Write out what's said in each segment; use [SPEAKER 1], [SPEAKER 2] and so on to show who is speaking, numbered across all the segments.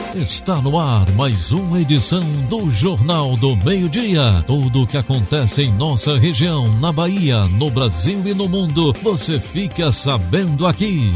[SPEAKER 1] Está no ar mais uma edição do Jornal do Meio-Dia. Tudo o que acontece em nossa região, na Bahia, no Brasil e no mundo, você fica sabendo aqui.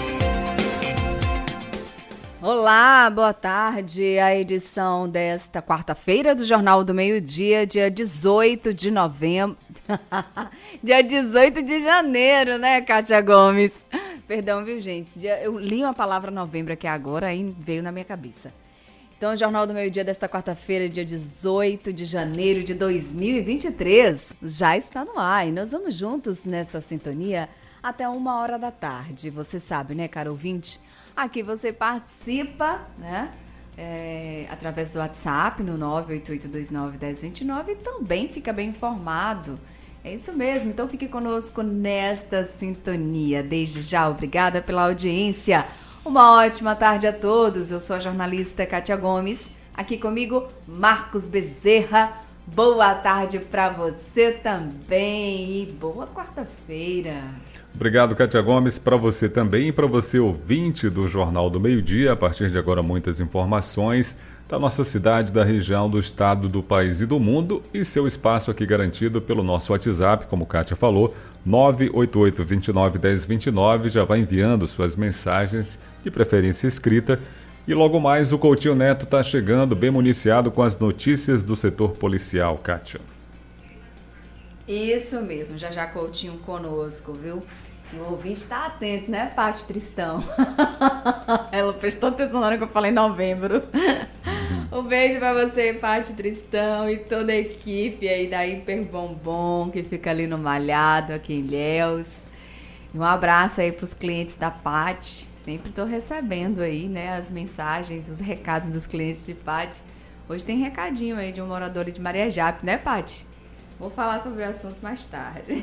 [SPEAKER 2] Olá, boa tarde. A edição desta quarta-feira do Jornal do Meio-Dia, dia 18 de novembro. Dia 18 de janeiro, né, Kátia Gomes? Perdão, viu, gente? Eu li uma palavra novembro aqui agora e veio na minha cabeça. Então, o Jornal do Meio-Dia desta quarta-feira, dia 18 de janeiro de 2023, já está no ar. E nós vamos juntos nesta sintonia até 1h da tarde. Você sabe, né, caro ouvinte? Aqui você participa, né? Através do WhatsApp no 988291029 e também fica bem informado. É isso mesmo, então fique conosco nesta sintonia. Desde já, obrigada pela audiência. Uma ótima tarde a todos. Eu sou a jornalista Kátia Gomes. Aqui comigo, Marcos Bezerra. Boa tarde para você também e boa quarta-feira.
[SPEAKER 3] Obrigado, Kátia Gomes, para você também e para você, ouvinte do Jornal do Meio-Dia. A partir de agora, muitas informações da nossa cidade, da região, do estado, do país e do mundo, e seu espaço aqui garantido pelo nosso WhatsApp, como Kátia falou, 988291029. Já vai enviando suas mensagens, de preferência escrita. E logo mais o Coutinho Neto está chegando, bem municiado com as notícias do setor policial, Kátia.
[SPEAKER 2] Isso mesmo, já Coutinho conosco, viu? E o ouvinte está atento, né, Paty Tristão? Ela prestou atenção na hora que eu falei novembro. Um beijo pra você, Paty Tristão, e toda a equipe aí da Hiper Bombom, que fica ali no Malhado, aqui em Ilhéus. E um abraço aí pros clientes da Paty. Sempre tô recebendo aí, né, as mensagens, os recados dos clientes de Paty. Hoje tem recadinho aí de um morador de Maria Jape, né, Paty? Vou falar sobre o assunto mais tarde.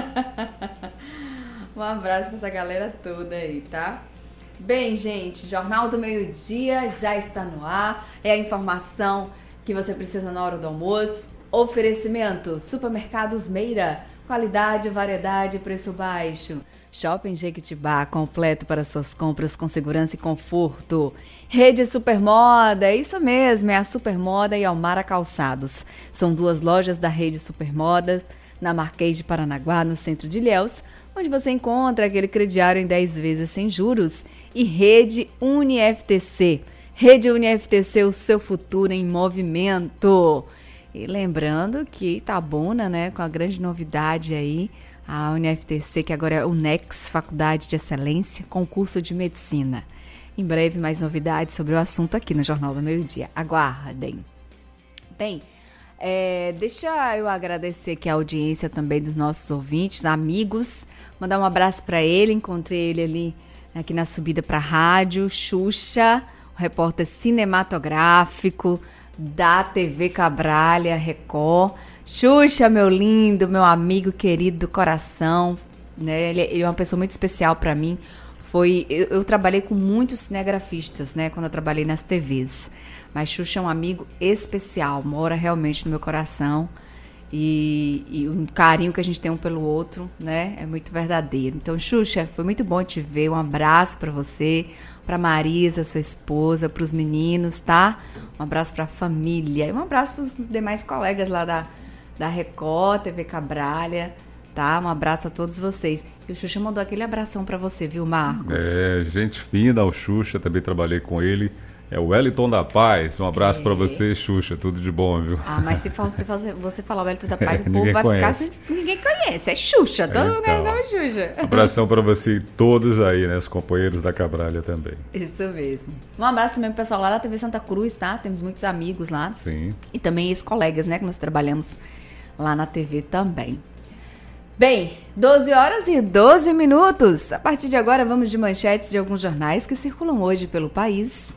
[SPEAKER 2] Um abraço pra essa galera toda aí, tá? Bem, gente, Jornal do Meio-Dia já está no ar. É a informação que você precisa na hora do almoço. Oferecimento: Supermercados Meira. Qualidade, variedade, preço baixo. Shopping Jequitibá, completo para suas compras com segurança e conforto. Rede Supermoda, isso mesmo, é a Supermoda e Almara Calçados. São duas lojas da Rede Supermoda, na Marquês de Paranaguá, no centro de Ilhéus, onde você encontra aquele crediário em 10 vezes sem juros, e Rede UniFTC. Rede UniFTC, o seu futuro em movimento. E lembrando que Itabuna, né, com a grande novidade aí, a UniFTC, que agora é o UNEX, Faculdade de Excelência, concurso de Medicina. Em breve, mais novidades sobre o assunto aqui no Jornal do Meio-Dia. Aguardem. Bem, deixa eu agradecer aqui a audiência também dos nossos ouvintes, amigos. Mandar um abraço para ele, encontrei ele ali aqui na subida para a rádio. Xuxa, o repórter cinematográfico da TV Cabralha Record. Xuxa, meu lindo, meu amigo querido do coração, né? Ele é uma pessoa muito especial para mim. Eu trabalhei com muitos cinegrafistas, né, quando eu trabalhei nas TVs. Mas Xuxa é um amigo especial, mora realmente no meu coração. E o carinho que a gente tem um pelo outro, né, é muito verdadeiro. Então, Xuxa, foi muito bom te ver. Um abraço para você, para Marisa, sua esposa, para os meninos, tá? Um abraço para a família. E um abraço para os demais colegas lá da Record, TV Cabralha, tá? Um abraço a todos vocês. E o Xuxa mandou aquele abração para você, viu, Marcos?
[SPEAKER 3] Gente fina, o Xuxa, também trabalhei com ele. É o Wellington da Paz. Um abraço para você, Xuxa. Tudo de bom, viu?
[SPEAKER 2] Ah, mas se você falar o Wellington da Paz, o povo vai ficar assim. Ninguém conhece. É Xuxa. Todo mundo conhece o Xuxa.
[SPEAKER 3] Abração para você e todos aí, né? Os companheiros da Cabralha também.
[SPEAKER 2] Isso mesmo. Um abraço também pro pessoal lá da TV Santa Cruz, tá? Temos muitos amigos lá.
[SPEAKER 3] Sim.
[SPEAKER 2] E também ex-colegas, né? Que nós trabalhamos lá na TV também. Bem, 12h12. A partir de agora, vamos de manchetes de alguns jornais que circulam hoje pelo país.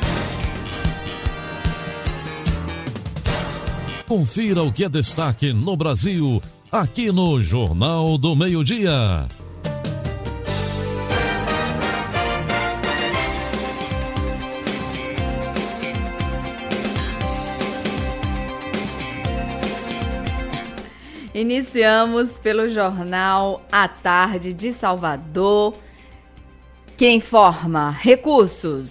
[SPEAKER 1] Confira o que é destaque no Brasil, aqui no Jornal do Meio-Dia.
[SPEAKER 2] Iniciamos pelo jornal A Tarde de Salvador, que informa: recursos.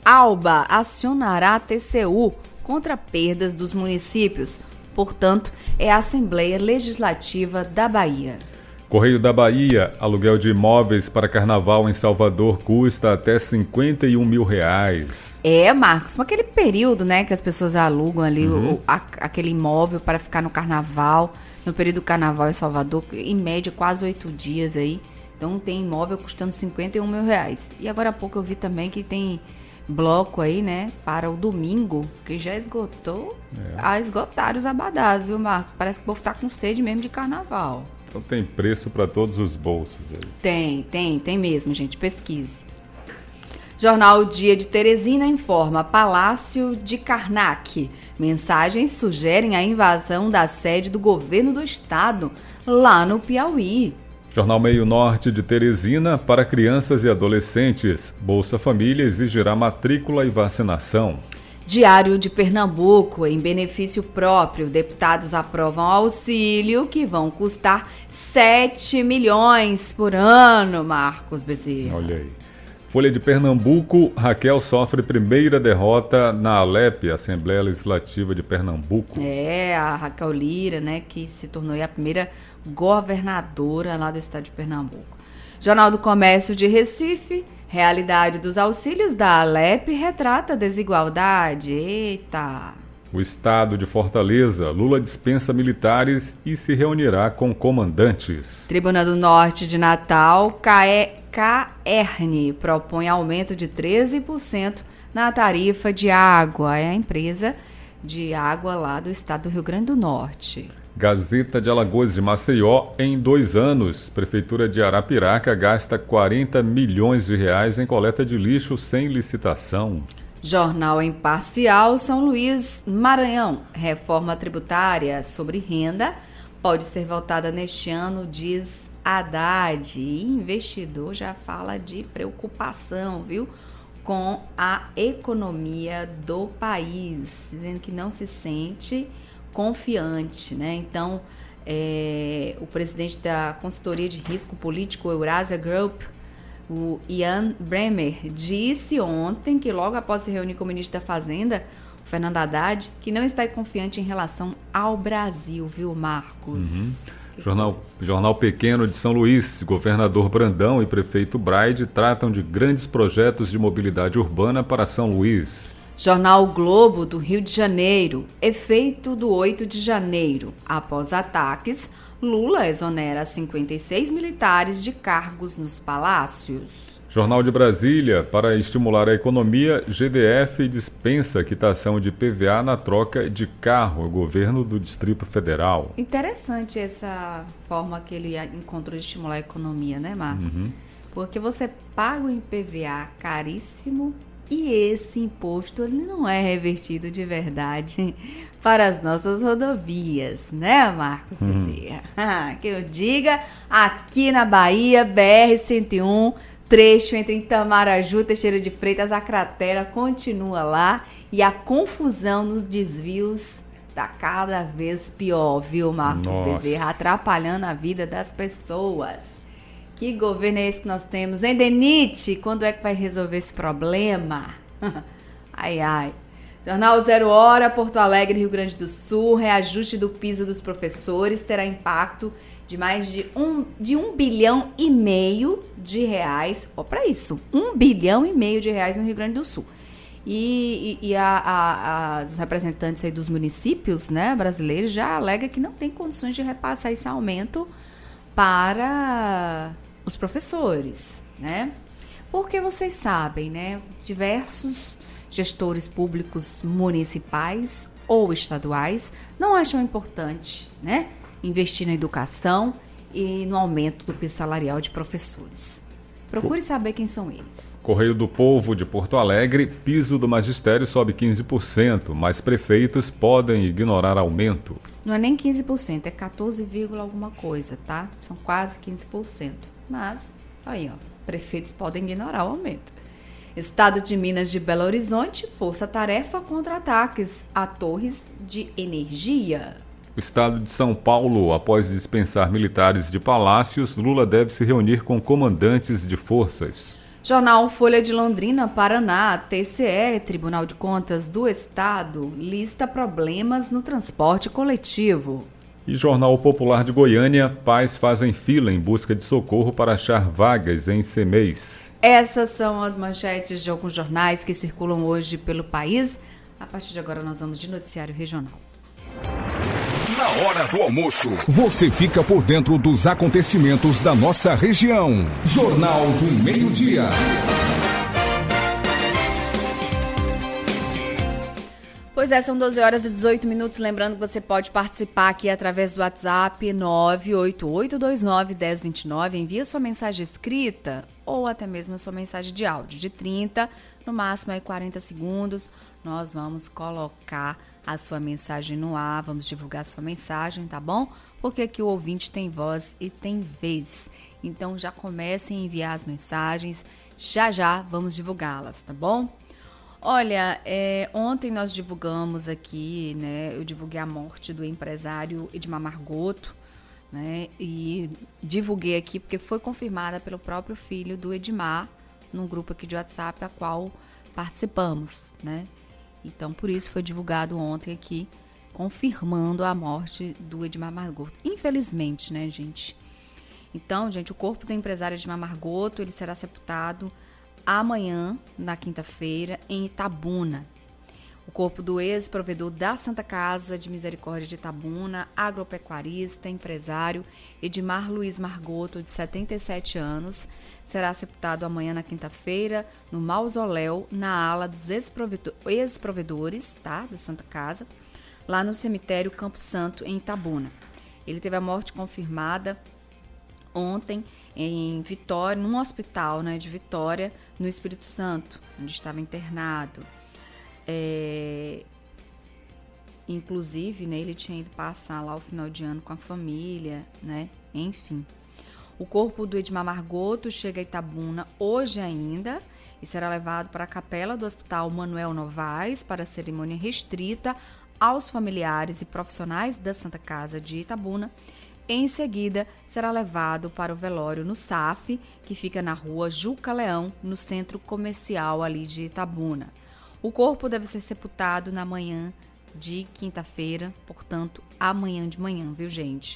[SPEAKER 2] Alba acionará a TCU contra perdas dos municípios. Portanto, é a Assembleia Legislativa da Bahia.
[SPEAKER 3] Correio da Bahia, aluguel de imóveis para carnaval em Salvador custa até R$51 mil.
[SPEAKER 2] Marcos, aquele período, né, que as pessoas alugam ali aquele imóvel para ficar no carnaval, no período do carnaval em Salvador, em média quase 8 dias aí. Então tem imóvel custando R$51 mil. E agora há pouco eu vi também que tem bloco aí, né, para o domingo, que já esgotou, esgotaram os abadás, viu, Marcos? Parece que o povo tá com sede mesmo de carnaval.
[SPEAKER 3] Então tem preço para todos os bolsos aí.
[SPEAKER 2] Tem mesmo, gente, pesquise. Jornal Dia de Teresina informa: Palácio de Karnak. Mensagens sugerem a invasão da sede do governo do estado, lá no Piauí.
[SPEAKER 3] Jornal Meio Norte de Teresina, para crianças e adolescentes. Bolsa Família exigirá matrícula e vacinação.
[SPEAKER 2] Diário de Pernambuco, em benefício próprio, deputados aprovam auxílio que vão custar 7 milhões por ano, Marcos Bezerra.
[SPEAKER 3] Olha aí. Folha de Pernambuco, Raquel sofre primeira derrota na ALEP, Assembleia Legislativa de Pernambuco.
[SPEAKER 2] A Raquel Lira, né, que se tornou a primeira governadora lá do estado de Pernambuco. Jornal do Comércio de Recife, realidade dos auxílios da ALEP retrata a desigualdade. Eita!
[SPEAKER 3] O estado de Fortaleza, Lula dispensa militares e se reunirá com comandantes.
[SPEAKER 2] Tribuna do Norte de Natal, CAERN propõe aumento de 13% na tarifa de água. É a empresa de água lá do estado do Rio Grande do Norte.
[SPEAKER 3] Gazeta de Alagoas de Maceió, em 2 anos, Prefeitura de Arapiraca gasta R$40 milhões em coleta de lixo sem licitação.
[SPEAKER 2] Jornal Imparcial, São Luís, Maranhão. Reforma tributária sobre renda pode ser votada neste ano, diz Haddad. E investidor já fala de preocupação, viu? Com a economia do país, dizendo que não se sente confiante, né? Então, o presidente da consultoria de risco político Eurasia Group, o Ian Bremer, disse ontem que logo após se reunir com o ministro da Fazenda, o Fernando Haddad, que não está confiante em relação ao Brasil, viu, Marcos?
[SPEAKER 3] Jornal Pequeno de São Luís, governador Brandão e prefeito Braide tratam de grandes projetos de mobilidade urbana para São Luís.
[SPEAKER 2] Jornal Globo do Rio de Janeiro, efeito do 8 de janeiro. Após ataques, Lula exonera 56 militares de cargos nos palácios.
[SPEAKER 3] Jornal de Brasília, para estimular a economia, GDF dispensa quitação de PVA na troca de carro, o governo do Distrito Federal.
[SPEAKER 2] Interessante essa forma que ele encontrou de estimular a economia, né, Marcos? Porque você paga o IPVA caríssimo e esse imposto ele não é revertido de verdade para as nossas rodovias, né, Marcos Bezerra? Que eu diga, aqui na Bahia, BR-101, trecho entre Itamaraju, Teixeira de Freitas, a cratera continua lá e a confusão nos desvios tá cada vez pior, viu, Marcos Bezerra? Atrapalhando a vida das pessoas. Que governo é esse que nós temos, hein, Denite? Quando é que vai resolver esse problema? Ai. Jornal 0 Hora, Porto Alegre, Rio Grande do Sul, reajuste do piso dos professores terá impacto de mais de 1,5 bilhão de reais. Ó, para isso, 1,5 bilhão de reais no Rio Grande do Sul. E os representantes aí dos municípios, né, brasileiros já alegam que não tem condições de repassar esse aumento para os professores, né? Porque vocês sabem, né, diversos gestores públicos municipais ou estaduais não acham importante, né, investir na educação e no aumento do piso salarial de professores. Procure saber quem são eles.
[SPEAKER 3] Correio do Povo de Porto Alegre, piso do magistério sobe 15%, mas prefeitos podem ignorar aumento.
[SPEAKER 2] Não é nem 15%, é 14, alguma coisa, tá? São quase 15%. Mas, aí, ó, prefeitos podem ignorar o aumento. Estado de Minas de Belo Horizonte, força-tarefa contra ataques a torres de energia.
[SPEAKER 3] O estado de São Paulo, após dispensar militares de palácios, Lula deve se reunir com comandantes de forças.
[SPEAKER 2] Jornal Folha de Londrina, Paraná, TCE, Tribunal de Contas do Estado, lista problemas no transporte coletivo.
[SPEAKER 3] E Jornal Popular de Goiânia, pais fazem fila em busca de socorro para achar vagas em CMEIs.
[SPEAKER 2] Essas são as manchetes de alguns jornais que circulam hoje pelo país. A partir de agora nós vamos de noticiário regional.
[SPEAKER 4] Na hora do almoço, você fica por dentro dos acontecimentos da nossa região. Jornal do Meio-Dia.
[SPEAKER 2] Pois é, são 12 horas e 18 minutos. Lembrando que você pode participar aqui através do WhatsApp 988291029. Envia sua mensagem escrita ou até mesmo a sua mensagem de áudio de 30, no máximo aí 40 segundos. Nós vamos colocar a sua mensagem no ar, vamos divulgar a sua mensagem, tá bom? Porque aqui o ouvinte tem voz e tem vez. Então já comecem a enviar as mensagens, já vamos divulgá-las, tá bom? Olha, ontem nós divulgamos aqui, né? Eu divulguei a morte do empresário Edmar Margoto, né? E divulguei aqui porque foi confirmada pelo próprio filho do Edmar, num grupo aqui de WhatsApp, a qual participamos, né? Então, por isso foi divulgado ontem aqui, confirmando a morte do Edmar Margoto. Infelizmente, né, gente? Então, gente, o corpo do empresário Edmar Margoto, ele será sepultado amanhã, na quinta-feira, em Itabuna. O corpo do ex-provedor da Santa Casa de Misericórdia de Itabuna, agropecuarista, empresário, Edmar Luiz Margoto, de 77 anos, será sepultado amanhã na quinta-feira no mausoléu na ala dos ex-provedores, tá, da Santa Casa, lá no cemitério Campo Santo, em Itabuna. Ele teve a morte confirmada ontem em Vitória, num hospital, né, de Vitória, no Espírito Santo, onde estava internado. Inclusive, né, ele tinha ido passar lá o final de ano com a família, né? Enfim. O corpo do Edmar Margoto chega a Itabuna hoje ainda e será levado para a capela do Hospital Manuel Novaes para a cerimônia restrita aos familiares e profissionais da Santa Casa de Itabuna. Em seguida, será levado para o velório no SAF, que fica na rua Juca Leão, no centro comercial ali de Itabuna. O corpo deve ser sepultado na manhã de quinta-feira, portanto, amanhã de manhã, viu, gente?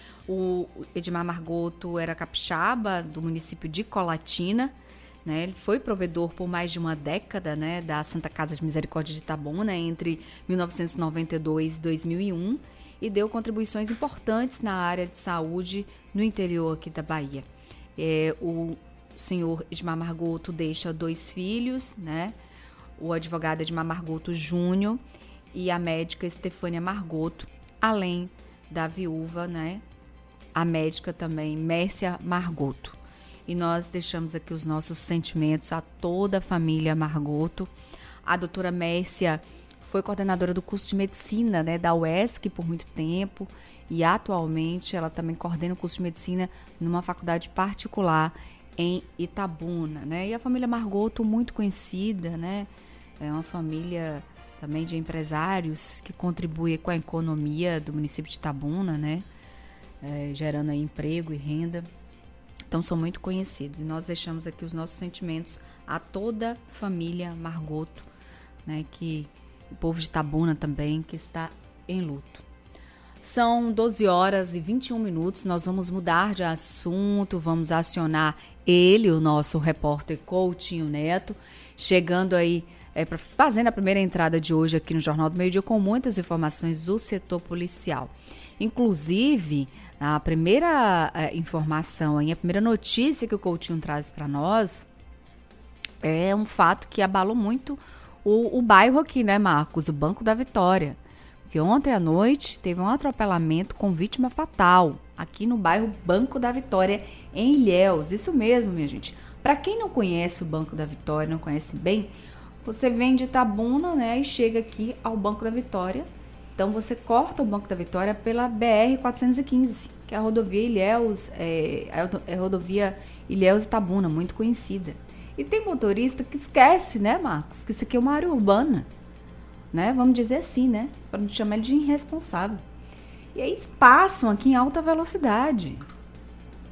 [SPEAKER 2] O Edmar Margoto era capixaba do município de Colatina, né? Ele foi provedor por mais de uma década, né, da Santa Casa de Misericórdia de Itabuna, entre 1992 e 2001, e deu contribuições importantes na área de saúde no interior aqui da Bahia. O senhor Edmar Margoto deixa 2 filhos, né? O advogado Edmar Margoto Júnior e a médica Estefânia Margoto, além da viúva, né, a médica também Mércia Margoto. E nós deixamos aqui os nossos sentimentos a toda a família Margoto. A doutora Mércia foi coordenadora do curso de medicina, né, da UESC por muito tempo e atualmente ela também coordena o curso de medicina numa faculdade particular em Itabuna, né? E a família Margoto, muito conhecida, né? É uma família também de empresários que contribui com a economia do município de Itabuna, né? Gerando aí emprego e renda. Então são muito conhecidos e nós deixamos aqui os nossos sentimentos a toda a família Margoto, né? Que o povo de Itabuna também, que está em luto. São 12 horas e 21 minutos, nós vamos mudar de assunto, vamos acionar ele, o nosso repórter Coutinho Neto, chegando aí, fazendo a primeira entrada de hoje aqui no Jornal do Meio-Dia com muitas informações do setor policial. Inclusive, a primeira informação, a primeira notícia que o Coutinho traz para nós é um fato que abalou muito o bairro aqui, né, Marcos? O Banco da Vitória. Porque ontem à noite teve um atropelamento com vítima fatal aqui no bairro Banco da Vitória, em Ilhéus. Isso mesmo, minha gente. Para quem não conhece o Banco da Vitória, não conhece bem, você vem de Itabuna, né, e chega aqui ao Banco da Vitória. Então você corta o Banco da Vitória pela BR-415, que é a rodovia Ilhéus, a rodovia Ilhéus-Itabuna, muito conhecida. E tem motorista que esquece, né, Marcos, que isso aqui é uma área urbana, né? Vamos dizer assim, né? Para não chamar ele de irresponsável. E aí passam aqui em alta velocidade.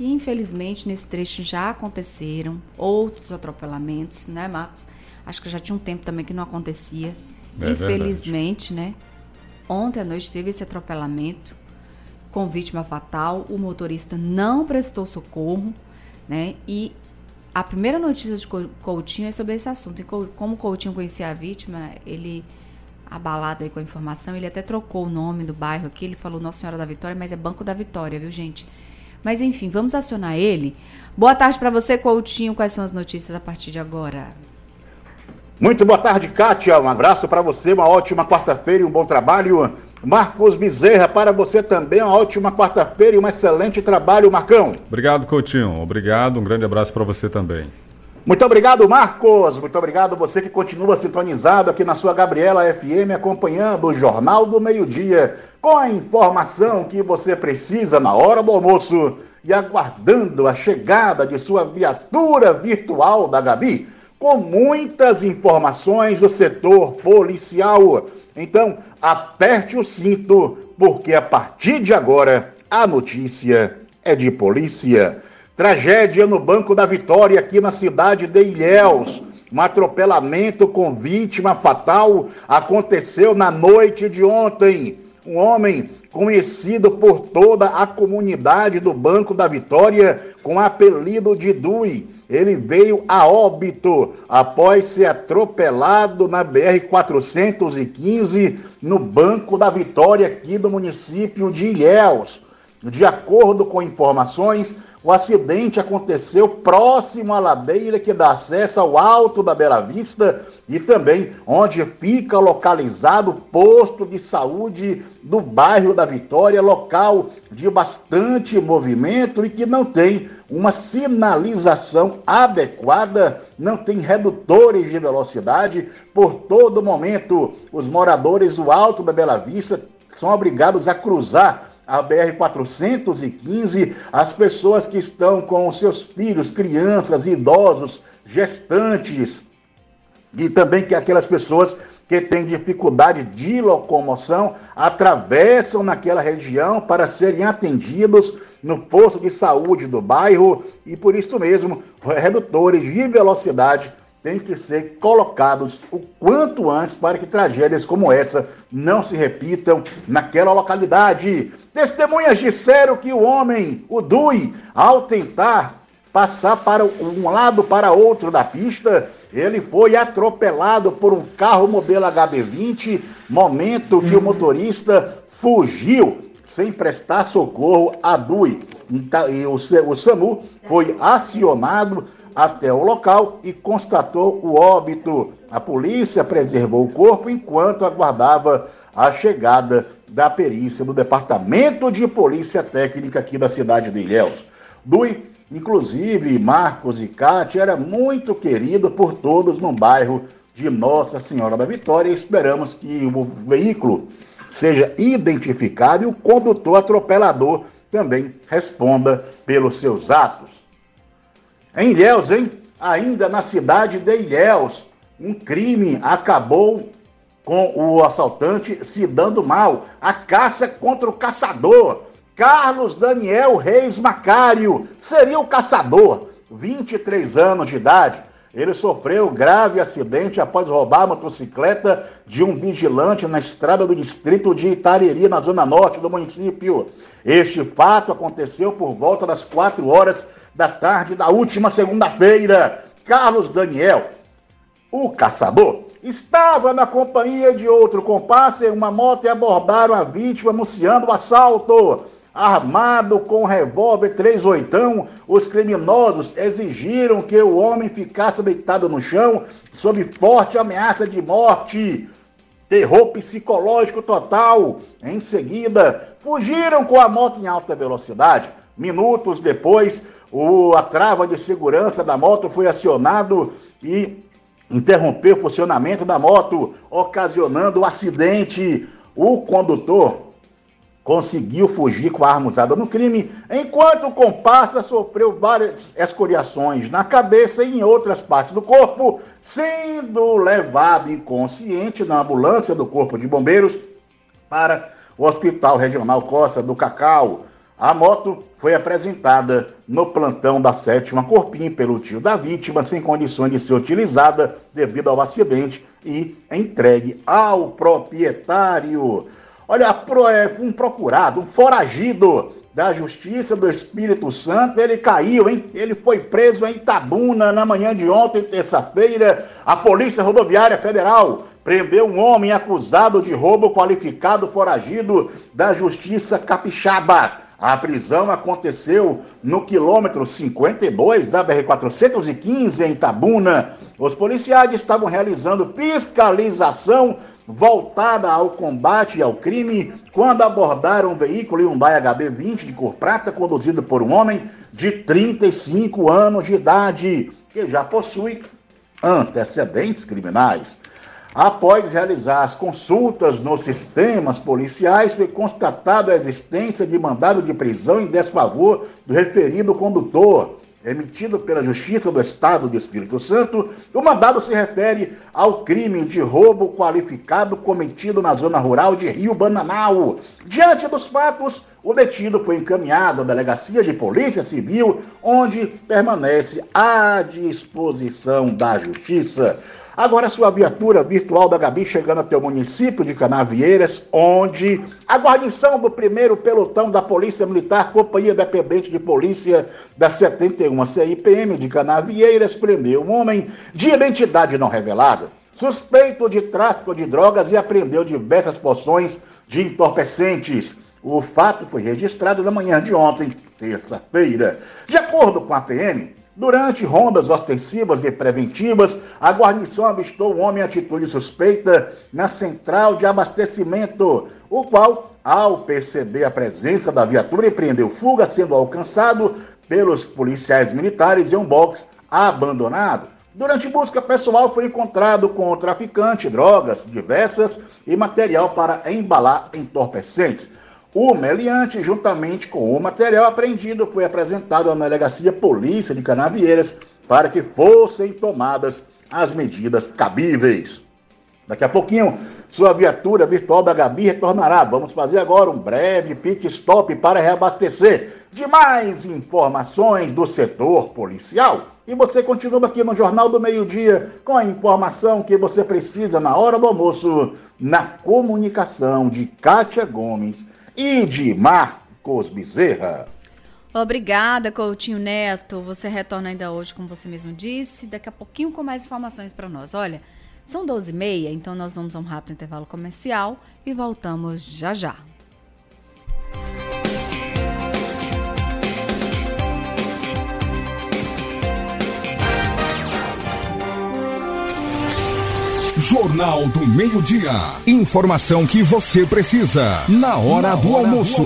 [SPEAKER 2] E infelizmente nesse trecho já aconteceram outros atropelamentos, né, Marcos? Acho que já tinha um tempo também que não acontecia. Infelizmente, né? Ontem à noite teve esse atropelamento com vítima fatal. O motorista não prestou socorro, né? E a primeira notícia de Coutinho é sobre esse assunto. E como Coutinho conhecia a vítima, ele, abalado aí com a informação, ele até trocou o nome do bairro aqui. Ele falou Nossa Senhora da Vitória, mas é Banco da Vitória, viu, gente? Mas enfim, vamos acionar ele. Boa tarde para você, Coutinho. Quais são as notícias a partir de agora?
[SPEAKER 5] Muito boa tarde, Kátia. Um abraço para você, uma ótima quarta-feira e um bom trabalho. Marcos Bezerra, para você também, uma ótima quarta-feira e um excelente trabalho, Marcão.
[SPEAKER 3] Obrigado, Coutinho. Obrigado, um grande abraço para você também.
[SPEAKER 5] Muito obrigado, Marcos. Muito obrigado você que continua sintonizado aqui na sua Gabriela FM, acompanhando o Jornal do Meio-Dia, com a informação que você precisa na hora do almoço e aguardando a chegada de sua viatura virtual da Gabi, com muitas informações do setor policial. Então, aperte o cinto, porque a partir de agora, a notícia é de polícia. Tragédia no Banco da Vitória, aqui na cidade de Ilhéus. Um atropelamento com vítima fatal aconteceu na noite de ontem. Um homem conhecido por toda a comunidade do Banco da Vitória, com apelido de Dui. Ele veio a óbito após ser atropelado na BR-415 no Banco da Vitória, aqui do município de Ilhéus. De acordo com informações, o acidente aconteceu próximo à ladeira que dá acesso ao Alto da Bela Vista e também onde fica localizado o posto de saúde do bairro da Vitória, local de bastante movimento e que não tem uma sinalização adequada, não tem redutores de velocidade. Por todo momento, os moradores do Alto da Bela Vista são obrigados a cruzar a BR-415, as pessoas que estão com seus filhos, crianças, idosos, gestantes, e também que aquelas pessoas que têm dificuldade de locomoção atravessam naquela região para serem atendidos no posto de saúde do bairro, e por isso mesmo, redutores de velocidade têm que ser colocados o quanto antes para que tragédias como essa não se repitam naquela localidade. Testemunhas disseram que o homem, o Dui, ao tentar passar para um lado para outro da pista, ele foi atropelado por um carro modelo HB20, momento que o motorista fugiu sem prestar socorro a Dui. E o SAMU foi acionado até o local e constatou o óbito. A polícia preservou o corpo enquanto aguardava a chegada da perícia do Departamento de Polícia Técnica aqui da cidade de Ilhéus. Dui, inclusive, Marcos e Kátia, era muito querido por todos no bairro de Nossa Senhora da Vitória, e esperamos que o veículo seja identificado e o condutor atropelador também responda pelos seus atos. Em Ilhéus, ainda na cidade de Ilhéus, um crime acabou com o assaltante se dando mal. A caça contra o caçador. Carlos Daniel Reis Macário seria o caçador, 23 anos de idade. Ele sofreu grave acidente após roubar a motocicleta de um vigilante na estrada do distrito de Itariri, na zona norte do município. Este fato aconteceu por volta das 4 horas da tarde da última segunda-feira. Carlos Daniel, o caçador, estava na companhia de outro comparsa em uma moto e abordaram a vítima anunciando o assalto. Armado com um revólver 38, os criminosos exigiram que o homem ficasse deitado no chão sob forte ameaça de morte. Terror psicológico total. Em seguida, fugiram com a moto em alta velocidade. Minutos depois, a trava de segurança da moto foi acionado e interrompeu o funcionamento da moto, ocasionando o acidente. O condutor conseguiu fugir com a arma usada no crime, enquanto o comparsa sofreu várias escoriações na cabeça e em outras partes do corpo, sendo levado inconsciente na ambulância do Corpo de Bombeiros para o Hospital Regional Costa do Cacau. A moto foi apresentada no plantão da 7ª Corpim pelo tio da vítima, sem condições de ser utilizada devido ao acidente e entregue ao proprietário. Olha, um procurado, um foragido da Justiça do Espírito Santo, ele caiu, hein? Ele foi preso em Itabuna na manhã de ontem, terça-feira. A Polícia Rodoviária Federal prendeu um homem acusado de roubo qualificado foragido da Justiça Capixaba. A prisão aconteceu no quilômetro 52 da BR-415 em Itabuna. Os policiais estavam realizando fiscalização voltada ao combate e ao crime quando abordaram um veículo Hyundai HB20 de cor prata conduzido por um homem de 35 anos de idade, que já possui antecedentes criminais. Após realizar as consultas nos sistemas policiais, foi constatada a existência de mandado de prisão em desfavor do referido condutor, emitido pela Justiça do Estado do Espírito Santo. O mandado se refere ao crime de roubo qualificado cometido na zona rural de Rio Bananal. Diante dos fatos, o detido foi encaminhado à Delegacia de Polícia Civil, onde permanece à disposição da Justiça. Agora sua viatura virtual da Gabi chegando até o município de Canavieiras, onde a guarnição do 1º pelotão da Polícia Militar, Companhia Dependente de Polícia da 71 CIPM de Canavieiras, prendeu um homem de identidade não revelada, suspeito de tráfico de drogas, e apreendeu diversas porções de entorpecentes. O fato foi registrado na manhã de ontem, terça-feira. De acordo com a PM, durante rondas ostensivas e preventivas, a guarnição avistou um homem em atitude suspeita na central de abastecimento, o qual, ao perceber a presença da viatura, empreendeu fuga, sendo alcançado pelos policiais militares em um box abandonado. Durante busca pessoal, foi encontrado com o traficante drogas diversas e material para embalar entorpecentes. O meliante, juntamente com o material apreendido, foi apresentado à Delegacia Polícia de Canavieiras para que fossem tomadas as medidas cabíveis. Daqui a pouquinho, sua viatura virtual da Gabi retornará. Vamos fazer agora um breve pit stop para reabastecer de mais informações do setor policial. E você continua aqui no Jornal do Meio-Dia com a informação que você precisa na hora do almoço, na comunicação de Kátia Gomes e de Marcos Bezerra.
[SPEAKER 2] Obrigada, Coutinho Neto. Você retorna ainda hoje, como você mesmo disse, daqui a pouquinho com mais informações para nós. Olha, são 12h30, então nós vamos a um rápido intervalo comercial e voltamos já já.
[SPEAKER 4] Jornal do Meio-Dia. Informação que você precisa na hora do almoço.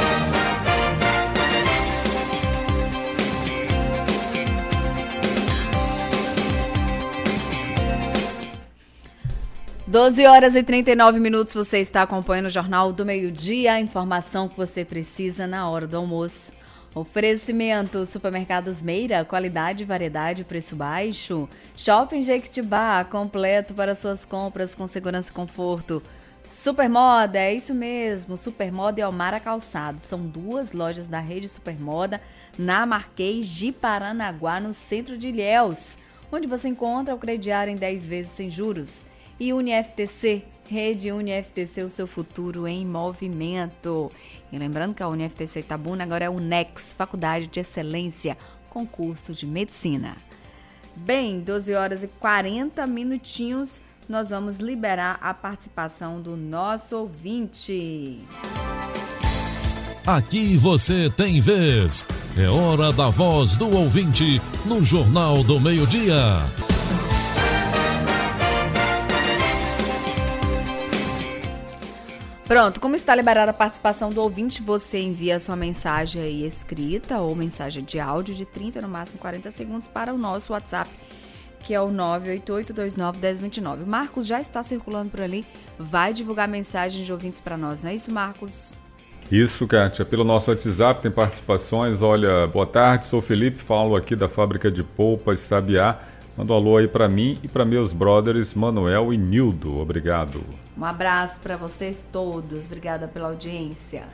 [SPEAKER 2] Doze horas e 39 minutos, você está acompanhando o Jornal do Meio-Dia, a informação que você precisa na hora do almoço. Oferecimento: Supermercados Meira, qualidade, variedade, preço baixo. Shopping Jequitibá, completo para suas compras com segurança e conforto. Supermoda, é isso mesmo, Supermoda e Almara Calçados. São duas lojas da rede Supermoda na Marquês de Paranaguá, no centro de Ilhéus, onde você encontra o crediário em 10 vezes sem juros. E UniFTC, Rede UniFTC, o seu futuro em movimento. E lembrando que a UniFTC Itabuna agora é o UNEX, Faculdade de Excelência, concurso de Medicina. Bem, 12 horas e 40 minutinhos, nós vamos liberar a participação do nosso ouvinte.
[SPEAKER 1] Aqui você tem vez. É hora da voz do ouvinte no Jornal do Meio-Dia.
[SPEAKER 2] Pronto, como está liberada a participação do ouvinte, você envia sua mensagem aí escrita ou mensagem de áudio de 30, no máximo 40 segundos para o nosso WhatsApp, que é o 988291029. O Marcos já está circulando por ali, vai divulgar mensagens de ouvintes para nós, não é isso, Marcos?
[SPEAKER 3] Isso, Kátia. Pelo nosso WhatsApp tem participações. Olha, boa tarde, sou Felipe, falo aqui da fábrica de polpas Sabiá. Manda um alô aí para mim e para meus brothers Manuel e Nildo. Obrigado.
[SPEAKER 2] Um abraço para vocês todos. Obrigada pela audiência.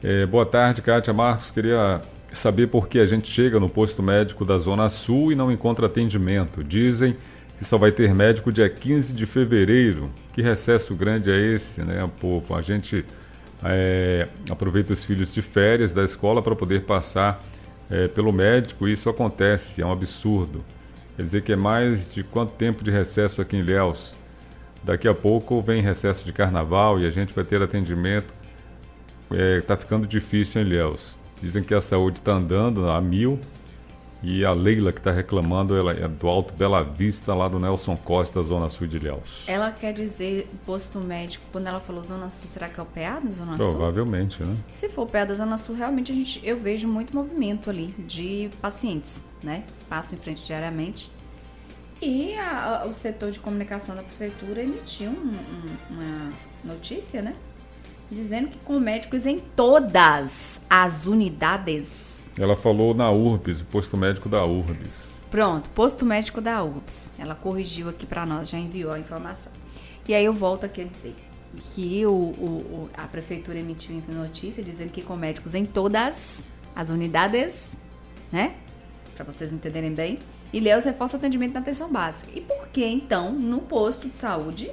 [SPEAKER 3] Boa tarde, Kátia Marcos. Queria saber por que a gente chega no posto médico da Zona Sul e não encontra atendimento. Dizem que só vai ter médico dia 15 de fevereiro. Que recesso grande é esse, né, povo? A gente aproveita os filhos de férias da escola para poder passar pelo médico e isso acontece, é um absurdo. Quer dizer que é mais de quanto tempo de recesso aqui em Ilhéus? Daqui a pouco vem recesso de carnaval e a gente vai ter atendimento. Está ficando difícil em Ilhéus. Dizem que a saúde está andando a 1000 e a Leila que está reclamando ela é do Alto Bela Vista, lá do Nelson Costa, Zona Sul de Ilhéus.
[SPEAKER 2] Ela quer dizer posto médico, quando ela falou Zona Sul, será que é o PA da Zona Sul?
[SPEAKER 3] Provavelmente, né?
[SPEAKER 2] Se for o PA da Zona Sul, realmente eu vejo muito movimento ali de pacientes, né? Passo em frente diariamente. E o setor de comunicação da prefeitura emitiu uma notícia, né? Dizendo que com médicos em todas as unidades.
[SPEAKER 3] Ela falou na URBS, o posto médico da URBS.
[SPEAKER 2] Pronto, posto médico da URBS. Ela corrigiu aqui para nós, já enviou a informação. E aí eu volto aqui a dizer que a prefeitura emitiu notícia dizendo que com médicos em todas as unidades, né? Para vocês entenderem bem. Ilhéus reforça atendimento na atenção básica. E por que, então, no posto de saúde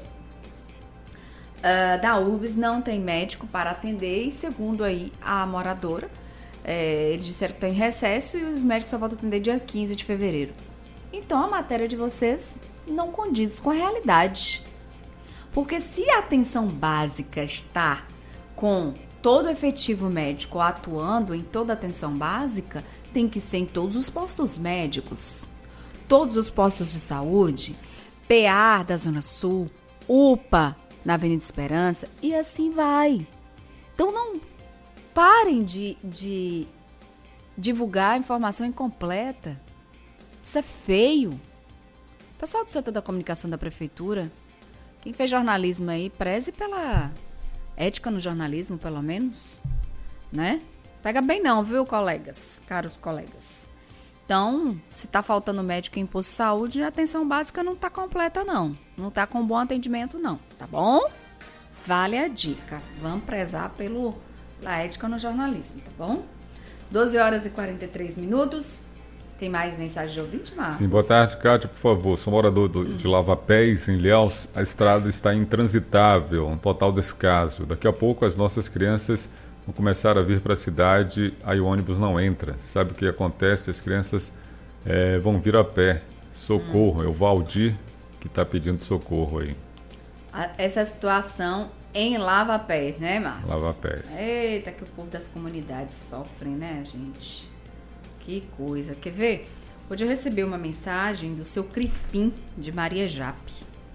[SPEAKER 2] da URBS não tem médico para atender? E segundo aí a moradora, eles disseram que tem recesso e os médicos só voltam a atender dia 15 de fevereiro. Então a matéria de vocês não condiz com a realidade. Porque se a atenção básica está com todo o efetivo médico atuando em toda a atenção básica, tem que ser em todos os postos médicos, todos os postos de saúde, PA da Zona Sul, UPA na Avenida Esperança e assim vai. Então não parem de divulgar informação incompleta. Isso é feio. Pessoal do setor da comunicação da prefeitura, quem fez jornalismo aí, preze pela ética no jornalismo, pelo menos, né? Pega bem não, viu, colegas, caros colegas. Então, se tá faltando médico em posto de saúde, a atenção básica não tá completa, não. Não tá com bom atendimento, não. Tá bom? Vale a dica. Vamos prezar pela ética no jornalismo, tá bom? 12 horas e 43 minutos. Tem mais mensagem de ouvinte, Marcos?
[SPEAKER 3] Sim, boa tarde, Kátia, por favor. Sou morador de Lavapés, em Ilhéus. A estrada está intransitável, um total descaso. Daqui a pouco as nossas crianças vão começar a vir para a cidade, aí o ônibus não entra. Sabe o que acontece? As crianças vão vir a pé. Socorro, é o Valdir que está pedindo socorro aí.
[SPEAKER 2] Essa situação em Lavapés, né, Marcos?
[SPEAKER 3] Lavapés.
[SPEAKER 2] Eita, que o povo das comunidades sofrem, né, gente? Que coisa. Quer ver? Hoje eu recebi uma mensagem do seu Crispim, de Maria Jape.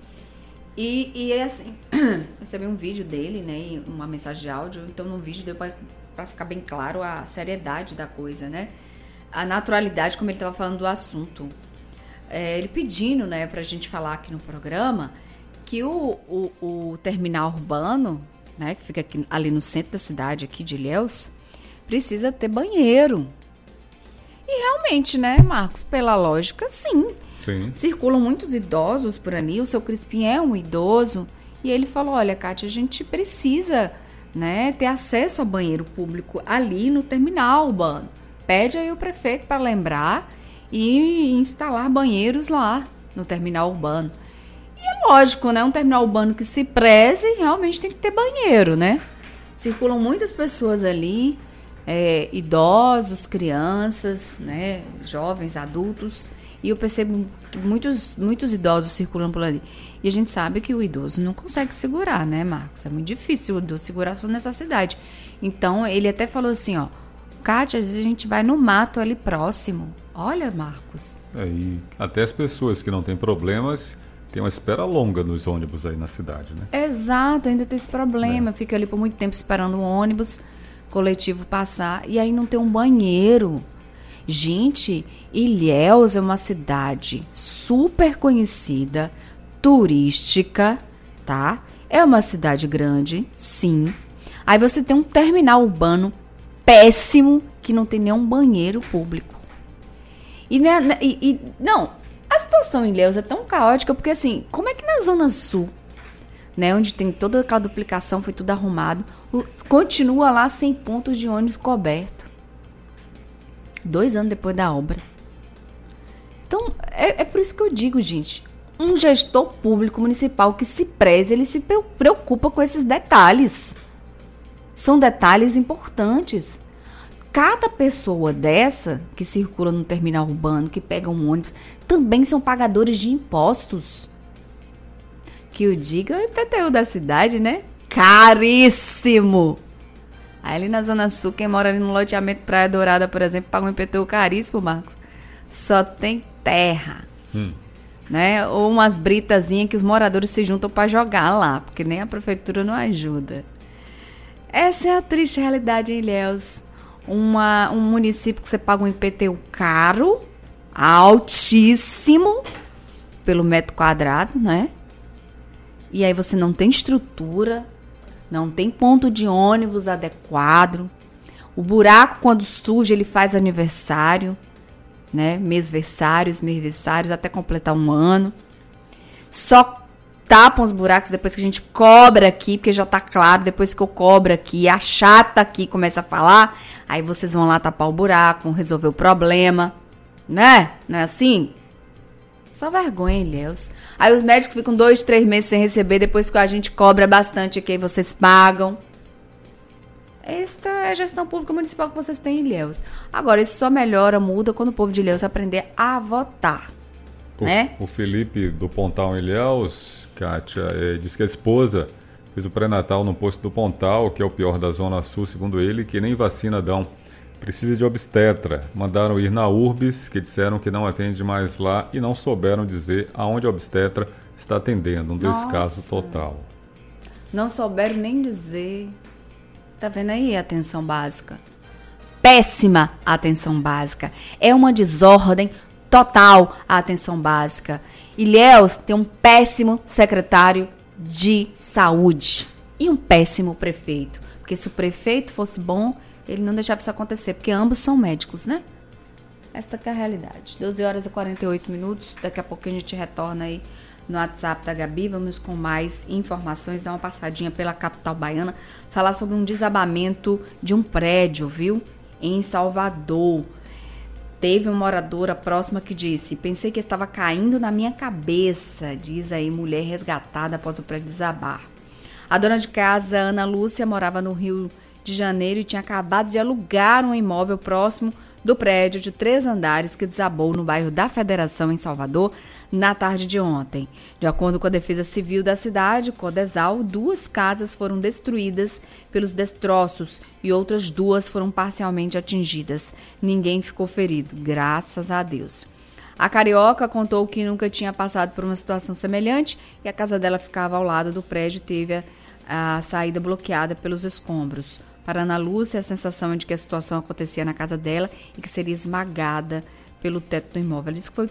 [SPEAKER 2] E é assim, recebi um vídeo dele, né, uma mensagem de áudio, então no vídeo deu para ficar bem claro a seriedade da coisa, né, a naturalidade como ele estava falando do assunto. Ele pedindo, né, pra gente falar aqui no programa que o terminal urbano, né, que fica aqui, ali no centro da cidade, aqui de Ilhéus, precisa ter banheiro. E realmente, né, Marcos, pela lógica, sim.
[SPEAKER 3] Sim.
[SPEAKER 2] Circulam muitos idosos por ali, o seu Crispim é um idoso, e ele falou, olha, Kátia, a gente precisa, né, ter acesso ao banheiro público ali no terminal urbano. Pede aí o prefeito para lembrar e instalar banheiros lá no terminal urbano. E é lógico, né, um terminal urbano que se preze, realmente tem que ter banheiro, né? Circulam muitas pessoas ali, idosos, crianças, né, jovens, adultos, e eu percebo que muitos idosos circulam por ali. E a gente sabe que o idoso não consegue segurar, né, Marcos? É muito difícil o idoso segurar a sua necessidade. Então, ele até falou assim, ó, Kátia, a gente vai no mato ali próximo. Olha, Marcos.
[SPEAKER 3] E até as pessoas que não têm problemas têm uma espera longa nos ônibus aí na cidade, né?
[SPEAKER 2] Exato, ainda tem esse problema. Fica ali por muito tempo esperando o ônibus coletivo passar e aí não tem um banheiro. Gente, Ilhéus é uma cidade super conhecida, turística, tá? É uma cidade grande, sim. Aí você tem um terminal urbano péssimo que não tem nenhum banheiro público. Não, a situação em Ilhéus é tão caótica porque assim, como é que na Zona Sul né, onde tem toda aquela duplicação, foi tudo arrumado, continua lá sem pontos de ônibus coberto. 2 anos depois da obra. Então, é por isso que eu digo, gente, um gestor público municipal que se preze, ele se preocupa com esses detalhes. São detalhes importantes. Cada pessoa dessa que circula no terminal urbano, que pega um ônibus, também são pagadores de impostos. Que eu diga é o IPTU da cidade, né? Caríssimo! Aí ali na Zona Sul, quem mora ali no loteamento Praia Dourada, por exemplo, paga um IPTU caríssimo, Marcos. Só tem terra. Né? Ou umas britazinhas que os moradores se juntam para jogar lá, porque nem a prefeitura não ajuda. Essa é a triste realidade em Ilhéus. Um município que você paga um IPTU caro, altíssimo, pelo metro quadrado, né? E aí você não tem estrutura, não tem ponto de ônibus adequado. O buraco, quando surge, ele faz aniversário, né? Mêsversários, até completar 1 ano. Só tapam os buracos depois que a gente cobra aqui, porque já tá claro, depois que eu cobro aqui, a chata aqui começa a falar, aí vocês vão lá tapar o buraco, resolver o problema, né? Não é assim? Só vergonha, Ilhéus. Aí os médicos ficam 2, 3 meses sem receber, depois que a gente cobra bastante aqui, aí vocês pagam. Esta é a gestão pública municipal que vocês têm em Ilhéus. Agora, isso só melhora, muda quando o povo de Ilhéus aprender a votar. Né?
[SPEAKER 3] O Felipe do Pontal em Ilhéus, Kátia, disse que a esposa fez o pré-natal no posto do Pontal, que é o pior da Zona Sul, segundo ele, que nem vacina dão. Precisa de obstetra. Mandaram ir na Urbis, que disseram que não atende mais lá e não souberam dizer aonde a obstetra está atendendo. Um descaso total.
[SPEAKER 2] Não souberam nem dizer. Tá vendo aí a atenção básica? Péssima atenção básica. É uma desordem total a atenção básica. Ilhéus tem um péssimo secretário de saúde e um péssimo prefeito. Porque se o prefeito fosse bom, ele não deixava isso acontecer, porque ambos são médicos, né? Esta que é a realidade. 12h48. Daqui a pouco a gente retorna aí no WhatsApp da Gabi. Vamos com mais informações, dar uma passadinha pela capital baiana, falar sobre um desabamento de um prédio, viu? Em Salvador. Teve uma moradora próxima que disse: pensei que estava caindo na minha cabeça, diz aí mulher resgatada após o prédio desabar. A dona de casa, Ana Lúcia, morava no Rio de Janeiro e tinha acabado de alugar um imóvel próximo do prédio de 3 andares que desabou no bairro da Federação, em Salvador, na tarde de ontem. De acordo com a Defesa Civil da cidade, Codesal, 2 casas foram destruídas pelos destroços e outras 2 foram parcialmente atingidas. Ninguém ficou ferido, graças a Deus. A carioca contou que nunca tinha passado por uma situação semelhante e a casa dela ficava ao lado do prédio e teve a saída bloqueada pelos escombros. Para Ana Lúcia, a sensação é de que a situação acontecia na casa dela e que seria esmagada pelo teto do imóvel. Ela disse que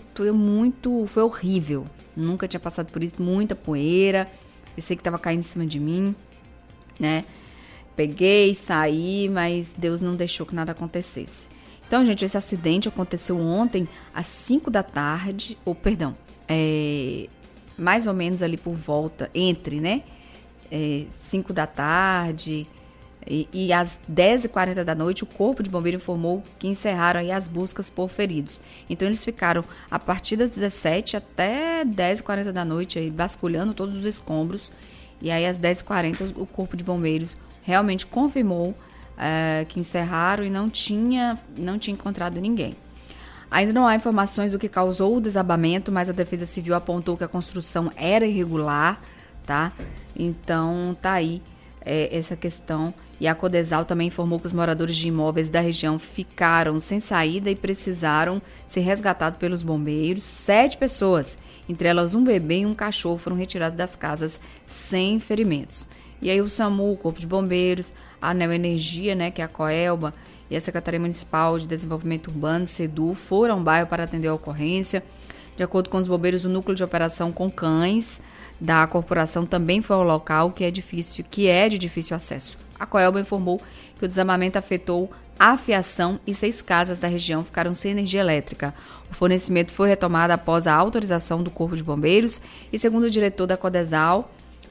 [SPEAKER 2] foi horrível. Nunca tinha passado por isso, muita poeira. Pensei que estava caindo em cima de mim, né? Peguei, saí, mas Deus não deixou que nada acontecesse. Então, gente, esse acidente aconteceu ontem às 5 da tarde, mais ou menos ali por volta, entre, né? 5 da tarde e às 10h40 da noite, o Corpo de Bombeiro informou que encerraram aí as buscas por feridos. Então, eles ficaram a partir das 17 até 10h40 da noite aí, vasculhando todos os escombros. E aí, às 10h40, o Corpo de Bombeiros realmente confirmou que encerraram e não tinha encontrado ninguém. Ainda não há informações do que causou o desabamento, mas a Defesa Civil apontou que a construção era irregular, tá? Então, tá aí essa questão. E a Codesal também informou que os moradores de imóveis da região ficaram sem saída e precisaram ser resgatados pelos bombeiros. 7 pessoas, entre elas um bebê e um cachorro, foram retirados das casas sem ferimentos. E aí o SAMU, o Corpo de Bombeiros, a Neoenergia, né, que é a Coelba, e a Secretaria Municipal de Desenvolvimento Urbano, SEDU, foram ao bairro para atender a ocorrência. De acordo com os bombeiros, o núcleo de operação com cães da corporação também foi ao local, que é de difícil acesso. A Coelba informou que o desabamento afetou a fiação e 6 casas da região ficaram sem energia elétrica. O fornecimento foi retomado após a autorização do Corpo de Bombeiros e, segundo o diretor da Codesal,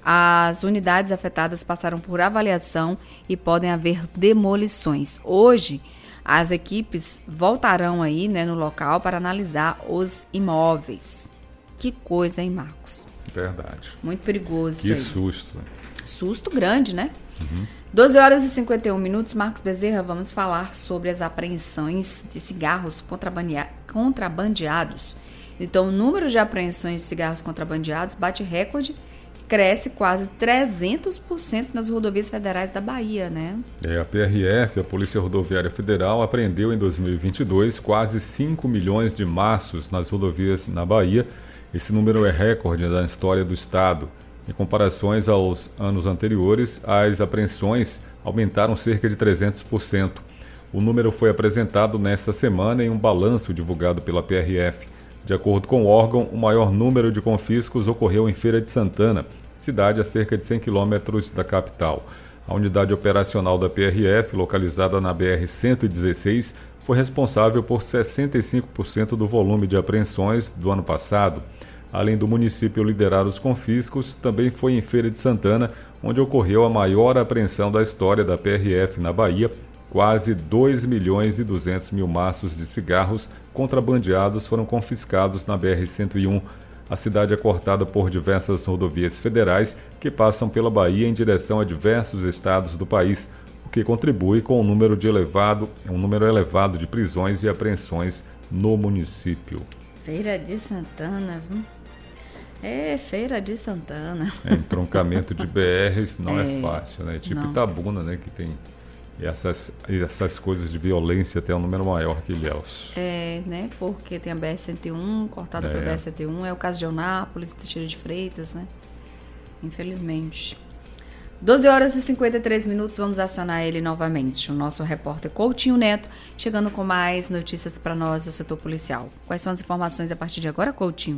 [SPEAKER 2] As unidades afetadas passaram por avaliação e podem haver demolições. Hoje, as equipes voltarão aí, né, no local para analisar os imóveis. Que coisa, hein, Marcos?
[SPEAKER 3] Verdade.
[SPEAKER 2] Muito perigoso.
[SPEAKER 3] Que susto.
[SPEAKER 2] Susto grande, né? 12 horas e 51 minutos, Marcos Bezerra, vamos falar sobre as apreensões de cigarros contrabandeados. Então, o número de apreensões de cigarros contrabandeados bate recorde, cresce quase 300% nas rodovias federais da Bahia, né?
[SPEAKER 3] A PRF, a Polícia Rodoviária Federal, apreendeu em 2022 quase 5 milhões de maços nas rodovias na Bahia. Esse número é recorde da história do estado. Em comparações aos anos anteriores, as apreensões aumentaram cerca de 300%. O número foi apresentado nesta semana em um balanço divulgado pela PRF. De acordo com o órgão, o maior número de confiscos ocorreu em Feira de Santana, cidade a cerca de 100 quilômetros da capital. A unidade operacional da PRF, localizada na BR-116, foi responsável por 65% do volume de apreensões do ano passado. Além do município liderar os confiscos, também foi em Feira de Santana, onde ocorreu a maior apreensão da história da PRF na Bahia. Quase 2 milhões e 200 mil maços de cigarros contrabandeados foram confiscados na BR-101. A cidade é cortada por diversas rodovias federais que passam pela Bahia em direção a diversos estados do país, o que contribui com um número elevado de prisões e apreensões no município.
[SPEAKER 2] Feira de Santana, viu? Feira de Santana.
[SPEAKER 3] Entroncamento de BRs não é fácil, né? Tipo Itabuna, né? Que tem essas coisas de violência, tem um número maior que Ilhéus.
[SPEAKER 2] Né? Porque tem a BR-101, cortada pela BR-101, é o caso de Eunápolis, Teixeira de Freitas, né? Infelizmente. 12 horas e 53 minutos, vamos acionar ele novamente, o nosso repórter Coutinho Neto, chegando com mais notícias para nós do setor policial. Quais são as informações a partir de agora, Coutinho?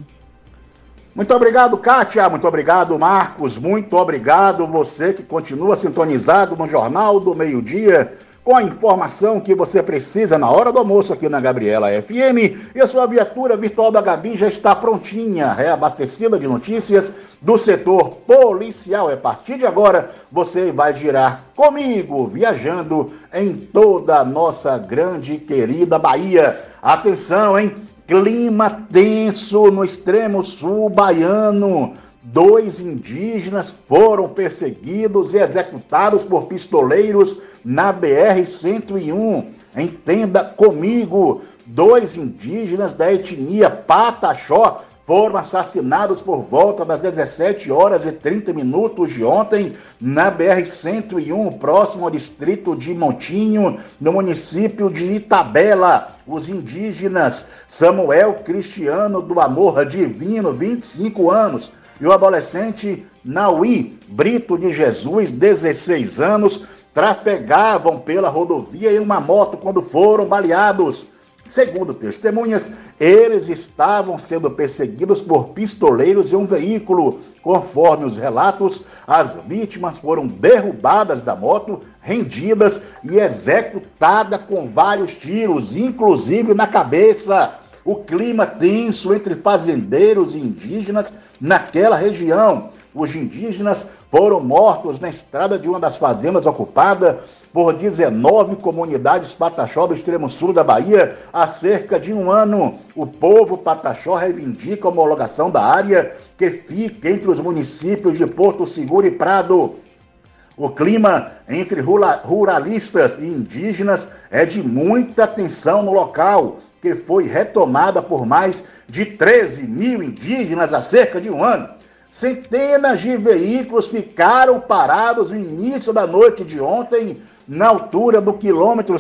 [SPEAKER 5] Muito obrigado, Kátia. Muito obrigado, Marcos. Muito obrigado você que continua sintonizado no Jornal do Meio-Dia, com a informação que você precisa na hora do almoço aqui na Gabriela FM. E a sua viatura virtual da Gabi já está prontinha, reabastecida de notícias do setor policial. A partir de agora, você vai girar comigo, viajando em toda a nossa grande e querida Bahia. Atenção, hein? Clima tenso no extremo sul baiano. 2 indígenas foram perseguidos e executados por pistoleiros na BR-101. Entenda comigo, 2 indígenas da etnia Pataxó foram assassinados por volta das 17 horas e 30 minutos de ontem na BR-101, próximo ao distrito de Montinho, no município de Itabela. Os indígenas Samuel Cristiano do Amor Divino, 25 anos, e o adolescente Naui Brito de Jesus, 16 anos, trafegavam pela rodovia em uma moto quando foram baleados. Segundo testemunhas, eles estavam sendo perseguidos por pistoleiros em um veículo. Conforme os relatos, as vítimas foram derrubadas da moto, rendidas e executadas com vários tiros, inclusive na cabeça. O clima tenso entre fazendeiros e indígenas naquela região. Os indígenas foram mortos na estrada de uma das fazendas ocupada por 19 comunidades Pataxó do extremo sul da Bahia há cerca de um ano. O povo Pataxó reivindica a homologação da área que fica entre os municípios de Porto Seguro e Prado. O clima entre ruralistas e indígenas é de muita tensão no local, que foi retomada por mais de 13 mil indígenas há cerca de um ano. Centenas de veículos ficaram parados no início da noite de ontem, na altura do quilômetro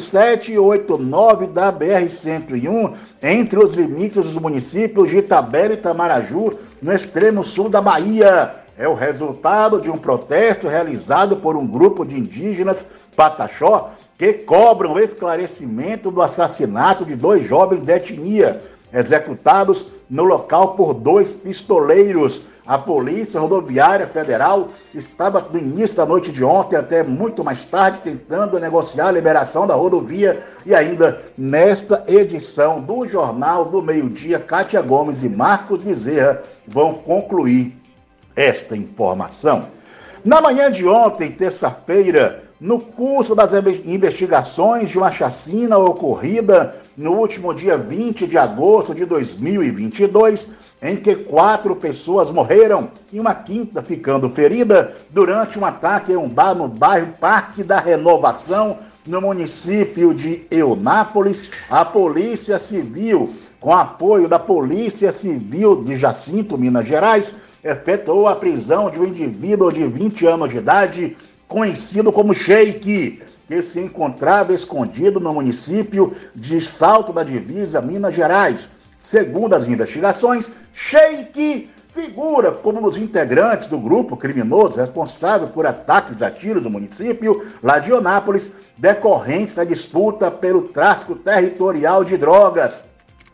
[SPEAKER 5] 789 da BR-101, entre os limites dos municípios de Itabela e Tamaraju, no extremo sul da Bahia. É o resultado de um protesto realizado por um grupo de indígenas Pataxó que cobram o esclarecimento do assassinato de 2 jovens de etnia, executados no local por 2 pistoleiros. A Polícia Rodoviária Federal estava no início da noite de ontem até muito mais tarde tentando negociar a liberação da rodovia, e ainda nesta edição do Jornal do Meio-Dia, Kátia Gomes e Marcos Bezerra vão concluir esta informação. Na manhã de ontem, terça-feira, no curso das investigações de uma chacina ocorrida no último dia 20 de agosto de 2022, em que 4 pessoas morreram e uma quinta ficando ferida durante um ataque em um bar no bairro Parque da Renovação, no município de Eunápolis, a Polícia Civil, com apoio da Polícia Civil de Jacinto, Minas Gerais, efetuou a prisão de um indivíduo de 20 anos de idade, conhecido como Sheik, que se encontrava escondido no município de Salto da Divisa, Minas Gerais. Segundo as investigações, Sheik figura como um dos integrantes do grupo criminoso responsável por ataques a tiros no município lá de Eunápolis, decorrente da disputa pelo tráfico territorial de drogas.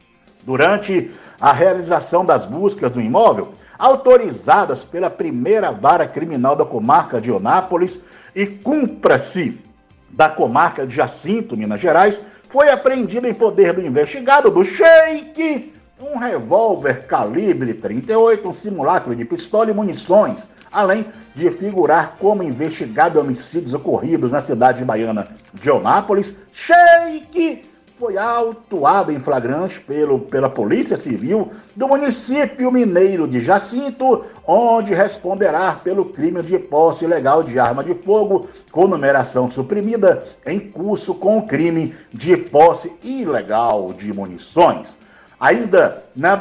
[SPEAKER 5] Durante a realização das buscas do imóvel, autorizadas pela primeira vara criminal da comarca de Eunápolis e cumpra-se da comarca de Jacinto, Minas Gerais, foi apreendido em poder do investigado, do Sheik, um revólver calibre 38, um simulacro de pistola e munições, além de figurar como investigado em homicídios ocorridos na cidade baiana de Eunápolis. Sheik foi autuado em flagrante pela Polícia Civil do município mineiro de Jacinto, onde responderá pelo crime de posse ilegal de arma de fogo com numeração suprimida, em curso com o crime de posse ilegal de munições. Ainda na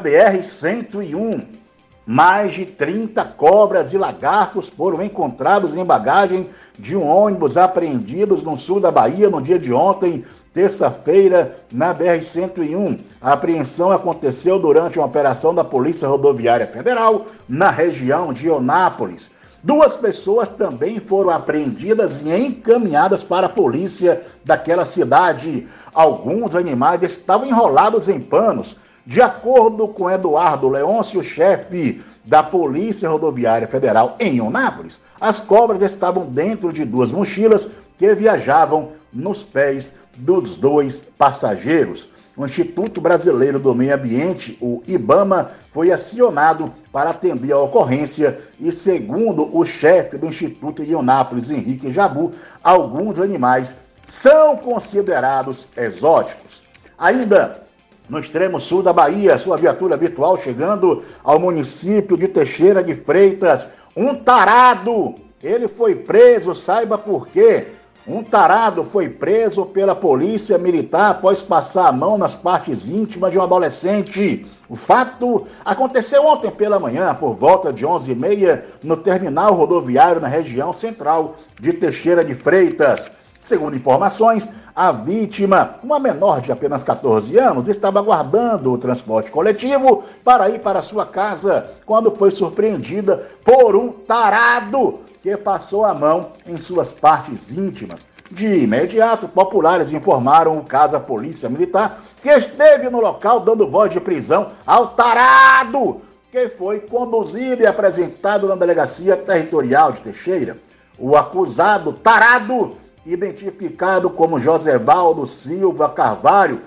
[SPEAKER 5] BR-101, mais de 30 cobras e lagartos foram encontrados em bagagem de um ônibus apreendidos no sul da Bahia no dia de ontem, terça-feira, na BR-101. A apreensão aconteceu durante uma operação da Polícia Rodoviária Federal na região de Eunápolis. 2 pessoas também foram apreendidas e encaminhadas para a polícia daquela cidade. Alguns animais estavam enrolados em panos. De acordo com Eduardo Leôncio, chefe da Polícia Rodoviária Federal em Eunápolis, as cobras estavam dentro de 2 mochilas que viajavam nos pés dos 2 passageiros. O Instituto Brasileiro do Meio Ambiente, o IBAMA, foi acionado para atender a ocorrência e, segundo o chefe do Instituto de Eunápolis, Henrique Jabu, alguns animais são considerados exóticos. Ainda no extremo sul da Bahia, sua viatura virtual chegando ao município de Teixeira de Freitas. Um tarado, ele foi preso, saiba por quê. Um tarado foi preso pela polícia militar após passar a mão nas partes íntimas de um adolescente. O fato aconteceu ontem pela manhã, por volta de 11h30, no terminal rodoviário na região central de Teixeira de Freitas. Segundo informações, a vítima, uma menor de apenas 14 anos, estava aguardando o transporte coletivo para ir para sua casa quando foi surpreendida por um tarado que passou a mão em suas partes íntimas. De imediato, populares informaram o caso à Polícia Militar, que esteve no local dando voz de prisão ao tarado, que foi conduzido e apresentado na Delegacia Territorial de Teixeira. O acusado tarado, identificado como Josevaldo Silva Carvalho,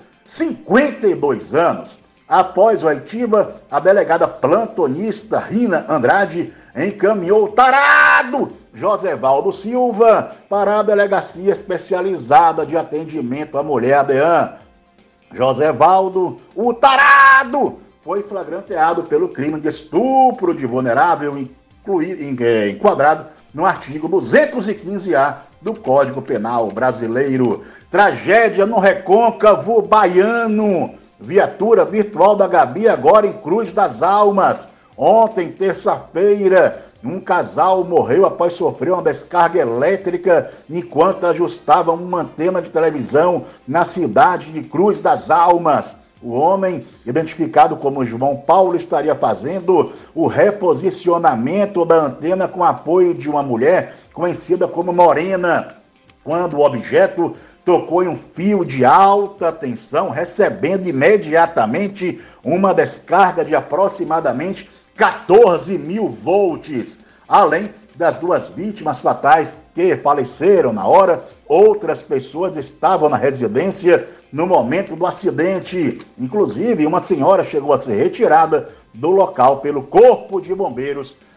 [SPEAKER 5] 52 anos. Após o oitiva, a delegada plantonista Rina Andrade encaminhou o tarado Josevaldo Silva para a Delegacia Especializada de Atendimento à Mulher, ADEAM. Josevaldo, o tarado, foi flagranteado pelo crime de estupro de vulnerável, enquadrado no artigo 215-A do Código Penal Brasileiro. Tragédia no Recôncavo Baiano. Viatura virtual da Gabi agora em Cruz das Almas. Ontem, terça-feira, um casal morreu após sofrer uma descarga elétrica enquanto ajustavam uma antena de televisão na cidade de Cruz das Almas. O homem, identificado como João Paulo, estaria fazendo o reposicionamento da antena com apoio de uma mulher conhecida como Morena, quando o objeto tocou em um fio de alta tensão, recebendo imediatamente uma descarga de aproximadamente 14.000 volts. Além das 2 vítimas fatais que faleceram na hora, outras pessoas estavam na residência no momento do acidente. Inclusive, uma senhora chegou a ser retirada do local pelo Corpo de Bombeiros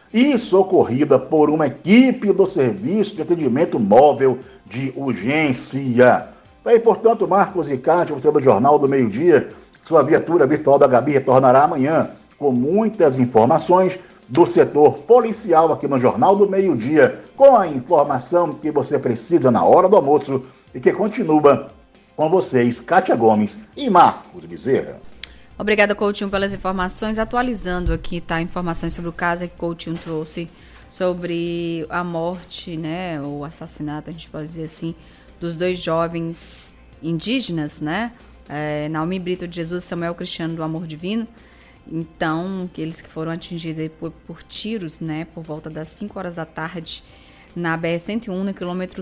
[SPEAKER 5] e socorrida por uma equipe do Serviço de Atendimento Móvel de Urgência. Daí, portanto, Marcos e Cátia, você do Jornal do Meio-Dia, sua viatura virtual da Gabi retornará amanhã com muitas informações do setor policial aqui no Jornal do Meio-Dia, com a informação que você precisa na hora do almoço e que continua com vocês, Cátia Gomes e Marcos Bezerra.
[SPEAKER 2] Obrigada, Coutinho, pelas informações. Atualizando aqui, tá? Informações sobre o caso que Coutinho trouxe sobre a morte, né? Ou assassinato, a gente pode dizer assim, dos 2 jovens indígenas, né? Naomi Brito de Jesus e Samuel Cristiano do Amor Divino. Então, eles que foram atingidos aí por tiros, né? Por volta das 5 horas da tarde, na BR-101, no quilômetro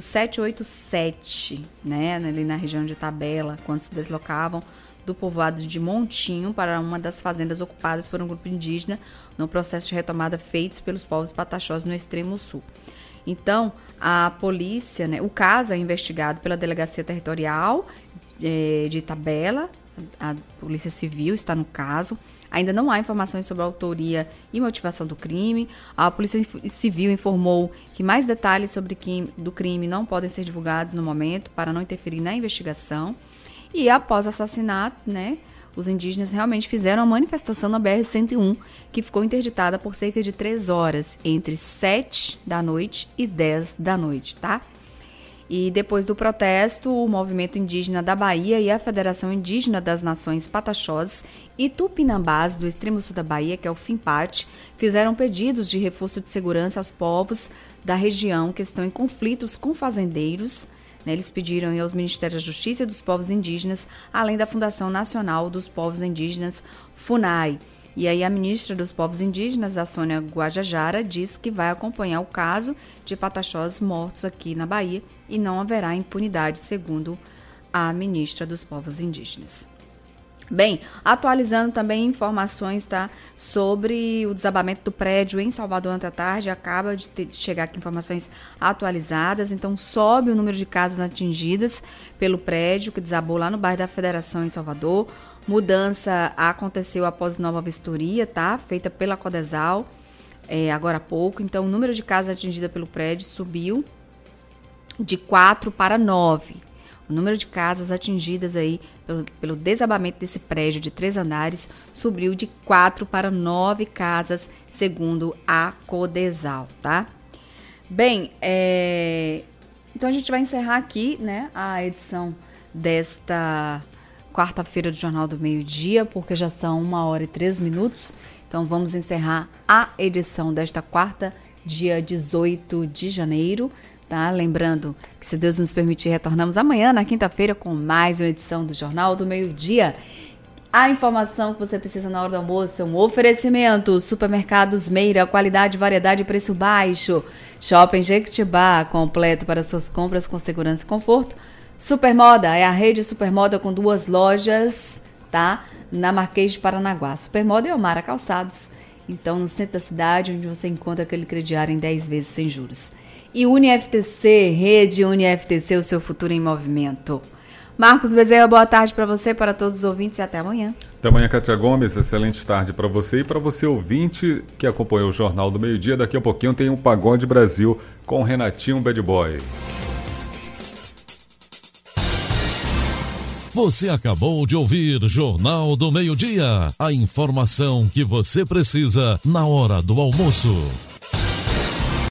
[SPEAKER 2] 787, né? Ali na região de Itabela, quando se deslocavam do povoado de Montinho para uma das fazendas ocupadas por um grupo indígena no processo de retomada feitos pelos povos pataxós no extremo sul. Então, a polícia, né, o caso é investigado pela Delegacia Territorial de Itabela, a Polícia Civil está no caso. Ainda não há informações sobre a autoria e motivação do crime. A Polícia Civil informou que mais detalhes do crime não podem ser divulgados no momento para não interferir na investigação. E após o assassinato, né, os indígenas realmente fizeram uma manifestação na BR-101, que ficou interditada por cerca de 3 horas, entre 7 da noite e 10 da noite, tá? E depois do protesto, o Movimento Indígena da Bahia e a Federação Indígena das Nações Pataxós e Tupinambás do extremo sul da Bahia, que é o FINPAT, fizeram pedidos de reforço de segurança aos povos da região que estão em conflitos com fazendeiros. Eles pediram aos Ministérios da Justiça e dos Povos Indígenas, além da Fundação Nacional dos Povos Indígenas, FUNAI. E aí a ministra dos Povos Indígenas, a Sônia Guajajara, diz que vai acompanhar o caso de pataxós mortos aqui na Bahia e não haverá impunidade, segundo a ministra dos Povos Indígenas. Bem, atualizando também informações, tá, sobre o desabamento do prédio em Salvador ontem à tarde. Acaba de chegar aqui informações atualizadas, então sobe o número de casas atingidas pelo prédio que desabou lá no bairro da Federação em Salvador. Mudança aconteceu após nova vistoria, tá, feita pela Codesal agora há pouco. Então o número de casas atingidas pelo prédio subiu de 4 para 9. O número de casas atingidas aí pelo desabamento desse prédio de 3 andares subiu de 4 para 9 casas, segundo a Codesal, tá? Bem, então a gente vai encerrar aqui, né, a edição desta quarta-feira do Jornal do Meio-Dia, porque já são 1h03. Então vamos encerrar a edição desta quarta, dia 18 de janeiro. Tá? Lembrando que, se Deus nos permitir, retornamos amanhã, na quinta-feira, com mais uma edição do Jornal do Meio-Dia. A informação que você precisa na hora do almoço é um oferecimento: Supermercados Meira, qualidade, variedade e preço baixo. Shopping Jequitibá, completo para suas compras com segurança e conforto. Supermoda, é a rede Supermoda com 2 lojas, tá? Na Marquês de Paranaguá. Supermoda é o Mara Calçados, então no centro da cidade, onde você encontra aquele crediário em 10 vezes sem juros. E UniFTC, rede UniFTC, o seu futuro em movimento. Marcos Bezerra, boa tarde para você, para todos os ouvintes, e até amanhã.
[SPEAKER 3] Até amanhã, Cátia Gomes, excelente tarde para você e para você ouvinte que acompanhou o Jornal do Meio-Dia. Daqui a pouquinho tem um Pagode Brasil com Renatinho Bad Boy.
[SPEAKER 1] Você acabou de ouvir Jornal do Meio-Dia, a informação que você precisa na hora do almoço.